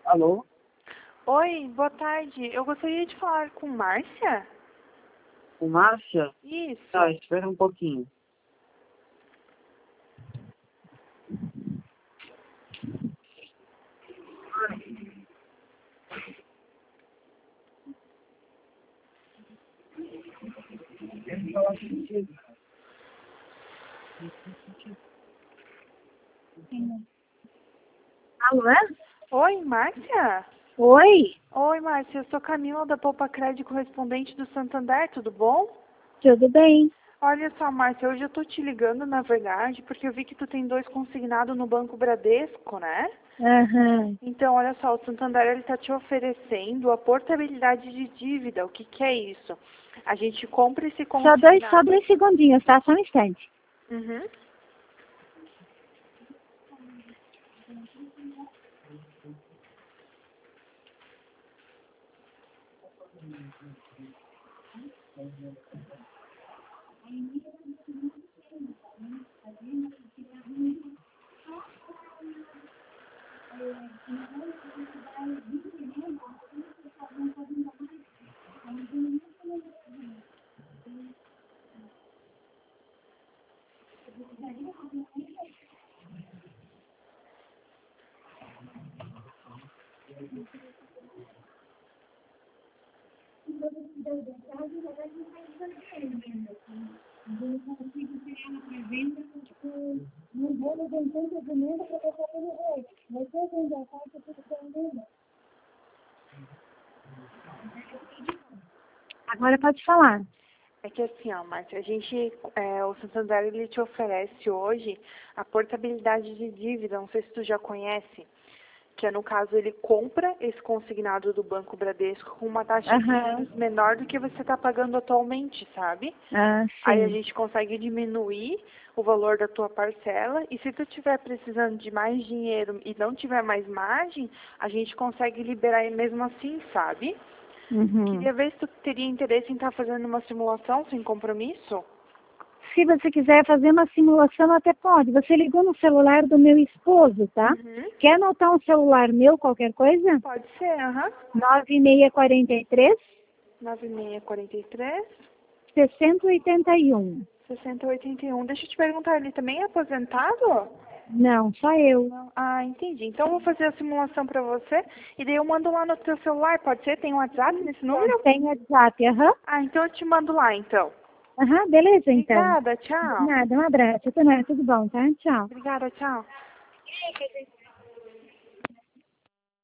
Alô? Oi, boa tarde. Eu gostaria de falar com Márcia? Com Márcia? Isso. Tá, espera um pouquinho. Alô? Oi, Márcia? Oi, Oi, Márcia. Eu sou Camila da Poupa Crédito, correspondente do Santander. Tudo bom? tudo bem? Olha só, Márcia, hoje eu tô te ligando, na verdade, porque eu vi que tu tem 2 consignados no Banco Bradesco, né? Aham. Então, olha só, o Santander ele está te oferecendo a portabilidade de dívida. O que que é isso? A gente compra esse Só consignado. dois segundinhos, tá? Só um instante. Uhum. Agora pode falar. É que assim, ó, Márcia, o Santander ele te oferece hoje a portabilidade de dívida, não sei se tu já conhece, que é no caso ele compra esse consignado do Banco Bradesco com uma taxa de Aham. juros menor do que você está pagando atualmente, sabe? Ah, Aí a sim. gente consegue diminuir o valor da tua parcela e se tu estiver precisando de mais dinheiro e não tiver mais margem, a gente consegue liberar mesmo assim, sabe? Uhum. Queria ver se tu teria interesse em estar fazendo uma simulação sem compromisso. Se você quiser fazer uma simulação, até pode. Você ligou no celular do meu esposo, tá? Uhum. Quer anotar um celular meu, qualquer coisa? Pode ser, aham. 9643 9643 6081. 6081. Deixa eu te perguntar, ele também é aposentado? Não, só eu. Não. Ah, entendi. Então eu vou fazer a simulação pra você e daí eu mando lá no teu celular, pode ser? Tem um WhatsApp nesse número? Tem WhatsApp, aham. Ah, então eu te mando lá, então. Aham, beleza então. Obrigada, De tchau. nada, um abraço. Tudo bom, tá? Tchau. Obrigada, tchau.